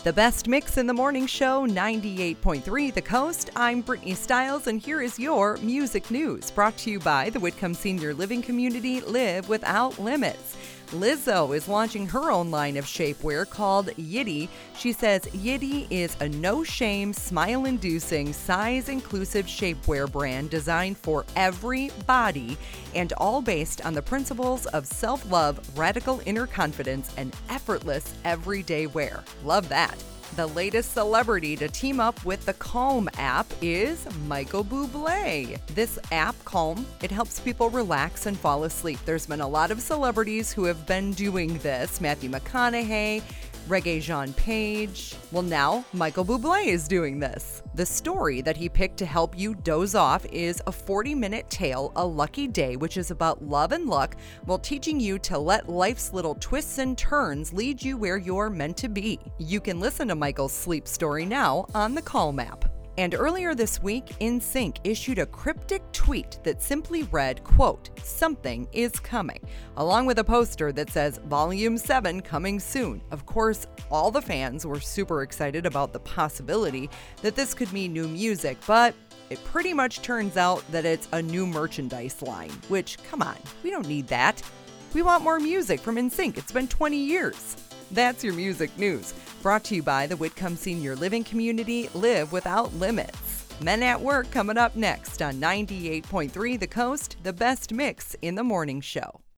The best mix in the morning show, 98.3 The Coast. I'm Brittany Stiles, and here is your music news, brought to you by the Whitcomb Senior Living Community Live Without Limits. Lizzo is launching her own line of shapewear called Yitty. She says Yitty is a no-shame, smile-inducing, size-inclusive shapewear brand designed for every body and all based on the principles of self-love, radical inner confidence, and effortless everyday wear. Love that. The latest celebrity to team up with the Calm app is Michael Bublé. This app, Calm, it helps people relax and fall asleep. There's been a lot of celebrities who have been doing this. Matthew McConaughey, Regé-Jean Page. Well, now Michael Bublé is doing this. The story that he picked to help you doze off is a 40-minute tale, A Lucky Day, which is about love and luck while teaching you to let life's little twists and turns lead you where you're meant to be. You can listen to Michael's sleep story now on the Calm app. And earlier this week, NSYNC issued a cryptic tweet that simply read, quote, "Something is coming," along with a poster that says Volume 7 coming soon. Of course, all the fans were super excited about the possibility that this could mean new music, but it pretty much turns out that it's a new merchandise line, which, come on, we don't need that. We want more music from NSYNC. It's been 20 years. That's your music news, brought to you by the Whitcomb Senior Living Community Live Without Limits. Men at Work coming up next on 98.3 The Coast, the best mix in the morning show.